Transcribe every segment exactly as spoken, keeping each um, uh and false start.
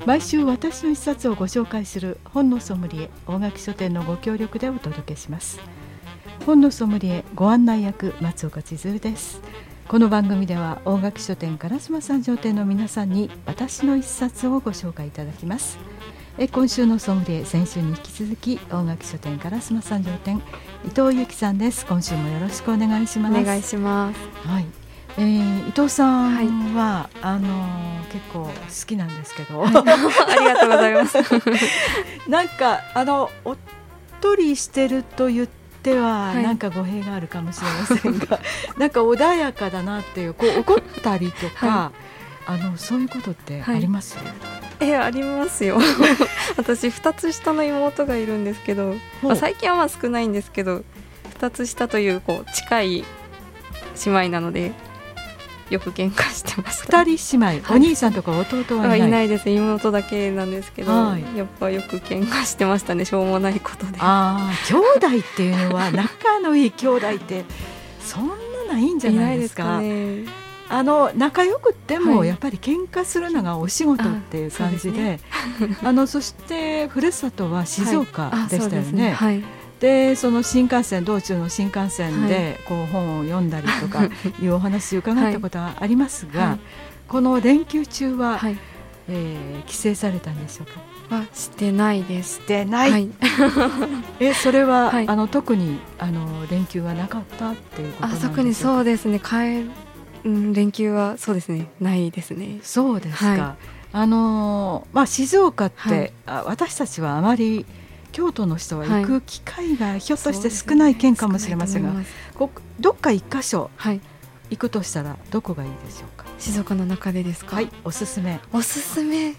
毎週私の一冊をご紹介する本のソムリエ大垣書店のご協力でお届けします。本のソムリエご案内役松岡千鶴です。この番組では大垣書店烏丸三条店の皆さんに私の一冊をご紹介いただきます。え今週のソムリエ、先週に引き続き大垣書店烏丸三条店伊藤由紀さんです。今週もよろしくお願いします。 お願いします。 はい、えー、伊藤さんは、はい、あのー、結構好きなんですけど、はい、 ありがとうございますなんかあのおっとりしてると言っては、はい、なんか語弊があるかもしれませんがなんか穏やかだなっていう、こう怒ったりとか、はい、あのそういうことってあります？はい、 えありますよ私ふたつ下の妹がいるんですけど、まあ、最近はまあ少ないんですけどふたつ下という、こう近い姉妹なのでよく喧嘩してました。 ふたり姉妹、はい、お兄さんとか弟はいない？ いないです。妹だけなんですけど、はい、やっぱよく喧嘩してましたね、しょうもないことで。 あ兄弟っていうのは仲のいい兄弟ってそんなないんじゃないですか。 いないですかね。 あの仲良くっても、はい、やっぱり喧嘩するのがお仕事っていう感じ で, あ、ね、あのそしてふるさとは静岡でしたよね。はい、でその新幹線道中の新幹線でこう本を読んだりとかいうお話を伺ったことはありますが、はいはい、この連休中は、はい、えー、帰省されたんでしょうか？ はしてないです。 してない、はい、えそれは、はい、あの特にあの連休はなかったっていうことなんでしょうか？ あ特にそうですね、帰うん、連休はそうですね、ないですね。 そうですか。はい、あのーまあ、静岡って、はい、あ私たちはあまり京都の人は行く機会がひょっとして少ない県かもしれませんが、はい、こどっか一箇所行くとしたらどこがいいでしょうか？ 静岡の中でですか？ はい、おすすめ。 おすすめ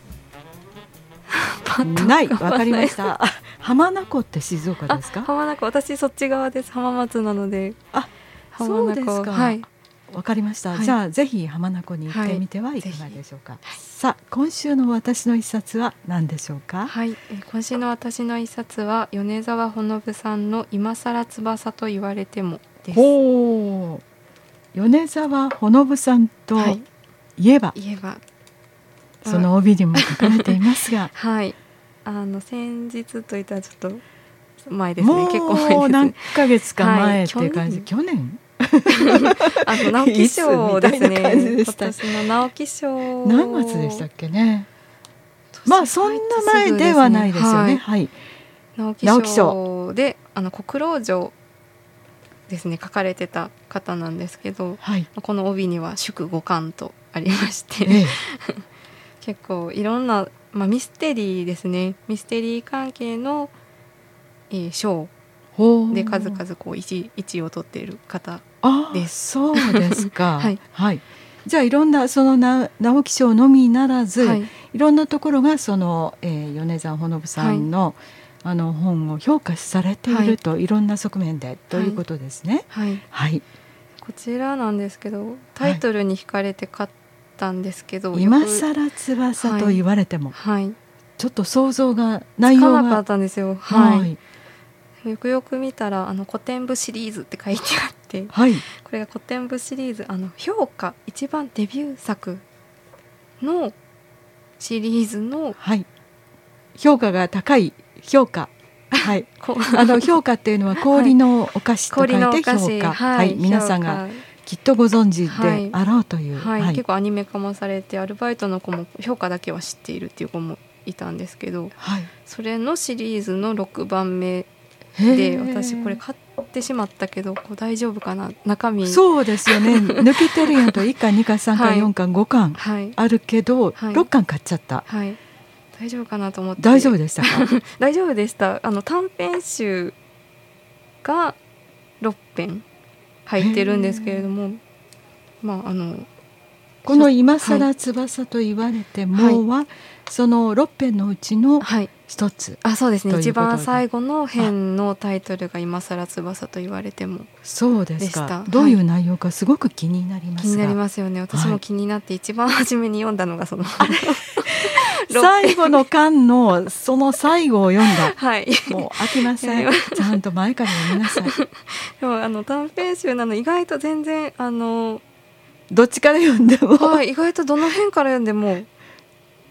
ない、わかりました浜名湖って静岡ですか？ 浜名湖、私そっち側です。浜松なので。 あ、そうですか。はい、わかりました。はい、じゃあぜひ浜名湖に行ってみてはいかがでしょうか？はい、さあ今週の私の一冊は何でしょうか？ はい、え今週の私の一冊は米沢ほのぶさんの今更翼と言われてもです。 ほう、米沢ほのぶさんといえば、 はい、言えばその帯にも書かれていますがはい、あの先日といったらちょっと前ですね。 もう結構前ですね。 何ヶ月か前っていう感じ、はい、去年あの直木賞ですね。今年の直木賞何月でしたっけね。まあそんな前ではないですよね。はい、 直木賞であの国老城ですね書かれてた方なんですけど、はい、この帯には祝五冠とありまして、ええ、結構いろんな、まあ、ミステリーですね。ミステリー関係の、えー、賞で数々こう 1, 1位を取っている方です。 そうですか、はいはい、じゃあいろんなそのな直木賞のみならず、はい、いろんなところがその、えー、米沢ほのぶさんの、はい、あの本を評価されている、はい、といろんな側面でということですね。 はいはい、こちらなんですけどタイトルに惹かれて買ったんですけど、はい、 今更翼と言われても、 はいはい、 ちょっと想像が内容がつかなかったんですよ。はいはい、よくよく見たらあの古典部シリーズって書いてあって、はい、これが古典部シリーズあの評価一番デビュー作のシリーズの、 はい、評価が高い評価、はい、あの評価っていうのは氷のお菓子と書いて評価、はいはい、皆さんがきっとご存知であろうという、 はいはい、結構アニメ化もされてアルバイトの子も評価だけは知っているっていう子もいたんですけど、はい、それのシリーズのろくばんめで私これ買ってしまったけどこう大丈夫かな、中身そうですよね抜けてるやんといっかんにかんさんかんよんかんごかんあるけど、はい、ろっかん買っちゃった、はい、 大丈夫かなと思って。 大丈夫でしたか？ 大丈夫でした。あの短編集がろっぺん入ってるんですけれども、まああのこの今更翼と言われてもは、はい、そのろっぺんのうちの一つ、はい、 あそうですね、一番最後の編のタイトルが今更翼と言われても。 そうですか。どういう内容かすごく気になりますが、 気になりますよね。私も気になって一番初めに読んだのがその最後の巻のその最後を読んだ、 はい、 もう飽きませんちゃんと前から読みなさい。 でもあの短編集なの意外と全然あのどっちから読んでも、 はい、意外とどの辺から読んでも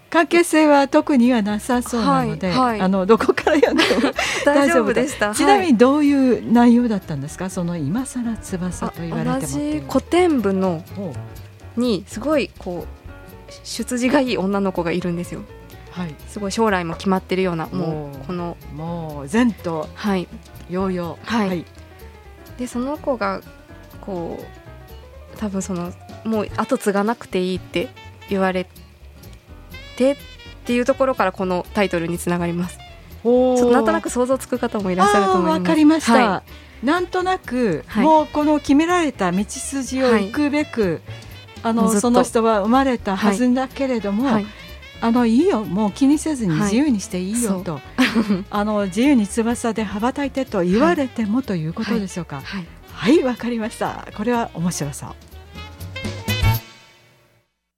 関係性は特にはなさそうなので、はいはい、あのどこから読んでも大丈夫でした。ちなみにどういう内容だったんですか、その今更翼と言われても。 同じ古典部のにすごいこう出自がいい女の子がいるんですよ。はい、すごい将来も決まってるような、もうこのもう前途洋々、 はいはい、でその子がこう多分そのもう後継がなくていいって言われてっていうところからこのタイトルにつながります。ちょっとなんとなく想像つく方もいらっしゃると思います。 わかりました、はい、なんとなく、はい、もうこの決められた道筋を行くべく、はい、あのその人は生まれたはずだけれども、はいはい、あのいいよ、もう気にせずに自由にしていいよと、はい、あの自由に翼で羽ばたいてと言われても、はい、ということでしょうか。はい、はい、わかりました。これは面白そう。